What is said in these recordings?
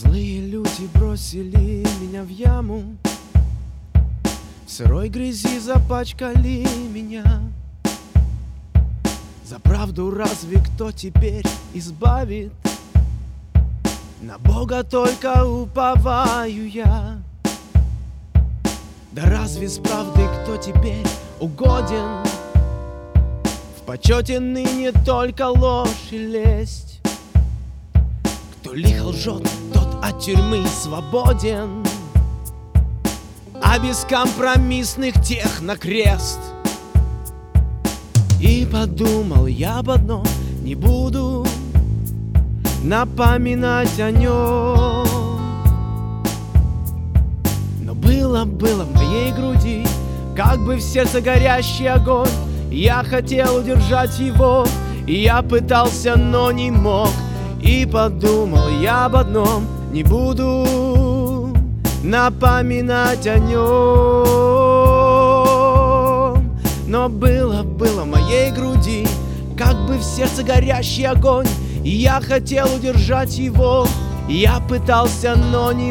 Злые люди бросили меня в яму, в сырой грязи запачкали меня. За правду разве кто теперь избавит? На Бога только уповаю я. Да разве с правдой кто теперь угоден? В почете ныне только ложь и лесть. Кто лихо лжет, тот от тюрьмы свободен, а бескомпромиссных тех на крест. И подумал я об одном: не буду напоминать о нем. Но было в моей груди как бы в сердце горящий огонь. Я хотел удержать его, и я пытался, но не мог. И подумал я об одном: не буду напоминать о нем. Но было в моей груди как бы в сердце горящий огонь. И я хотел удержать его, и я пытался, но не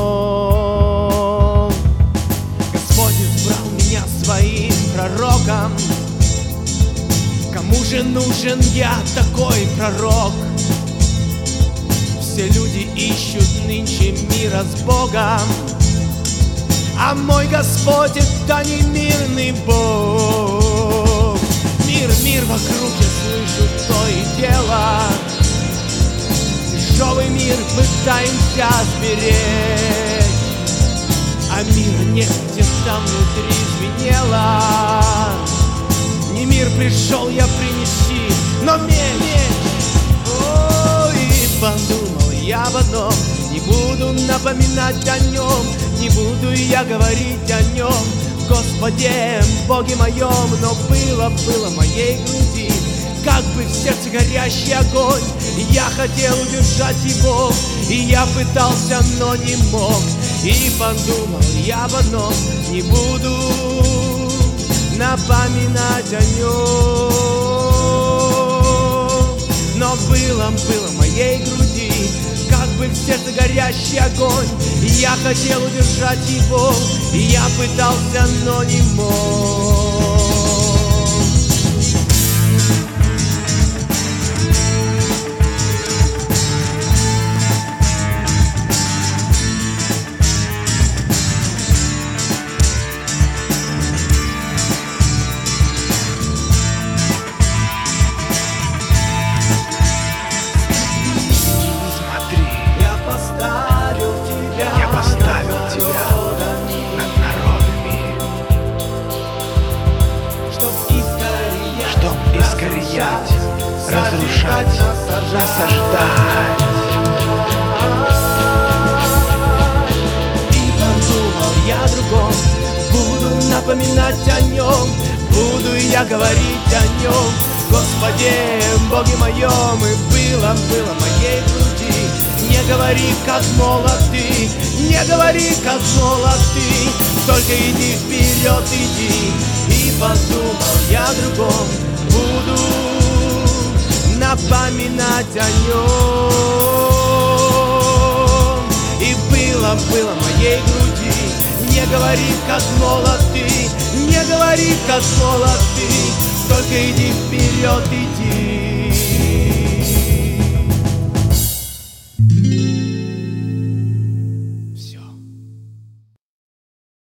мог. Господь избрал меня своим пророком. Кому же нужен я такой пророк? Все люди ищут нынче мира с Богом, а мой Господь — это не мирный Бог. Мир вокруг, я слышу то и дело. Дешевый мир пытаемся сберечь, а мира нет, где там внутри звенело. Не мир пришел я принести, но меч. И подумал я об одном: не буду напоминать о нем, не буду я говорить о нем, Господе, Боге моем. Но было в моей груди как бы в сердце горящий огонь. Я хотел удержать его, и я пытался, но не мог. И подумал я об одном: не буду напоминать о нем. Но было в моей груди как бы в сердце горящий огонь. И я хотел удержать его, и я пытался, но не мог. Разрушать, насаждать. И подумал я о другом: буду напоминать о нем, буду я говорить о нем, Господе, Боге моем. И было в моей груди: не говори, как молод ты, не говори, как молод ты, только иди вперед, иди. И подумал я о другом: буду напоминать о нем. И было в моей груди: не говори, как молод ты, не говори, как молод ты, только иди вперед, иди.